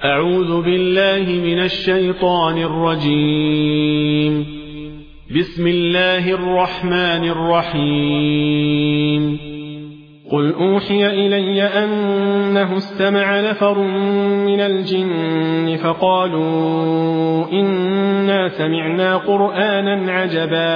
أعوذ بالله من الشيطان الرجيم. بسم الله الرحمن الرحيم. قل أوحي إلي أنه استمع نفر من الجن فقالوا إنا سمعنا قرآنا عجبا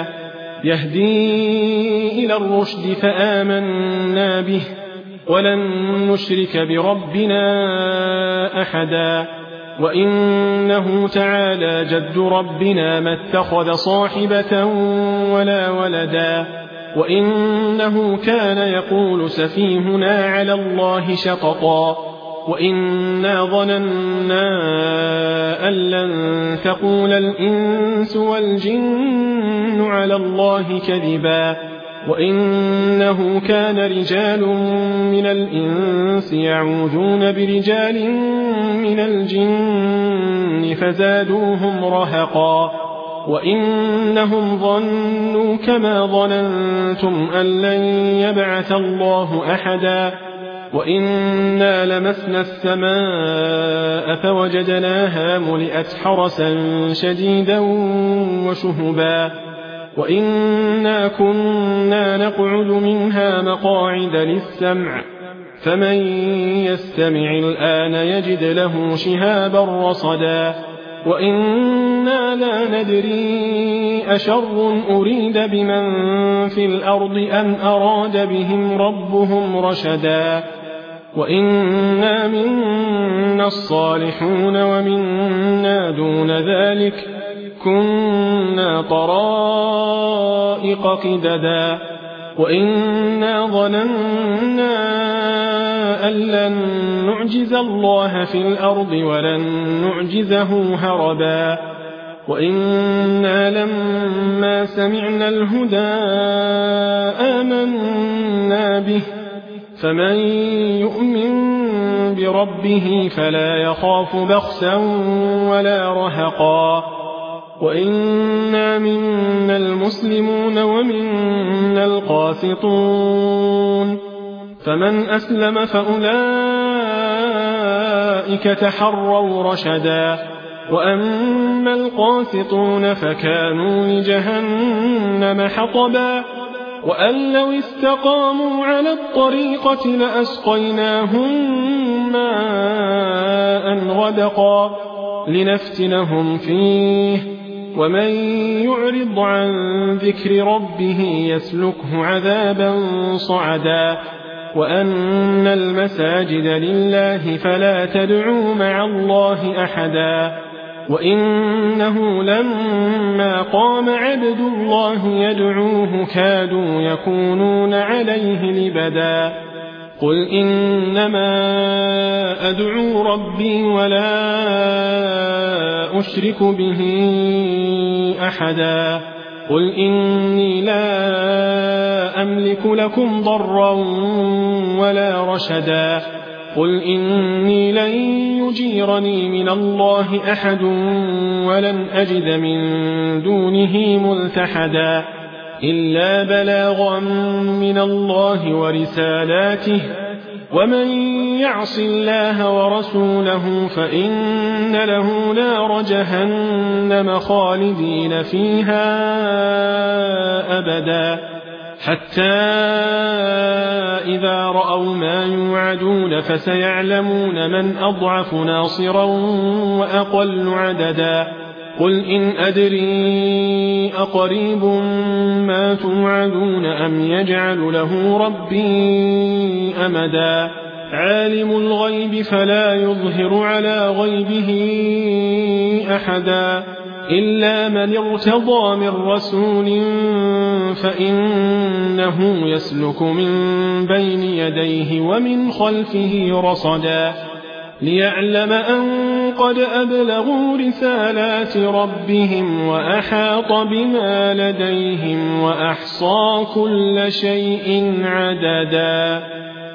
يهدي إلى الرشد فآمنا به ولن نشرك بربنا أحدا وإنه تعالى جد ربنا ما اتخذ صاحبة ولا ولدا وإنه كان يقول سفيهنا على الله شططا وإنا ظننا أن لن تقول الإنس والجن على الله كذبا وإنه كان رجال من الإنس يعوذون برجال من الجن فزادوهم رهقا وإنهم ظنوا كما ظننتم أن لن يبعث الله أحدا وإنا لمسنا السماء فوجدناها ملئت حرسا شديدا وشهبا وإنا كنا نقعد منها مقاعد للسمع فمن يستمع الآن يجد له شهابا رصدا وإنا لا ندري أشر أريد بمن في الأرض أم أراد بهم ربهم رشدا وإنا منا الصالحون ومنا دون ذلك كنا طرائق قددا وإنا ظننا أن لن نعجز الله في الأرض ولن نعجزه هربا وإنا لما سمعنا الهدى آمنا به فمن يؤمن بربه فلا يخاف بخسا ولا رهقا وإنا منا المسلمون ومنا القاسطون فمن أسلم فأولئك تحروا رشدا وأما القاسطون فكانوا لجهنم حطبا وأن لو استقاموا على الطريقة لأسقيناهم ماء غدقا لنفتنهم فيه ومن يعرض عن ذكر ربه يسلكه عذابا صعدا وأن المساجد لله فلا تدعوا مع الله أحدا وإنه لما قام عبد الله يدعوه كادوا يكونون عليه لبدا قل إنما أدعو ربي ولا أشرك به أحدا قل إني لا أملك لكم ضرا ولا رشدا قل إني لن يجيرني من الله أحد ولن أجد من دونه ملتحدا إلا بلاغا من الله ورسالاته ومن يعص الله ورسوله فإن له نار جهنم خالدين فيها أبدا حتى إذا رأوا ما يوعدون فسيعلمون من أضعف ناصرا وأقل عددا قل إن أدري أقريب ما توعدون أم يجعل له ربي أمدا عالم الغيب فلا يظهر على غيبه أحدا إلا من ارتضى من رسول فإنه يسلك من بين يديه ومن خلفه رصدا ليعلم أن قد أبلغوا رسالات ربهم وأحاط بما لديهم وأحصى كل شيء عددا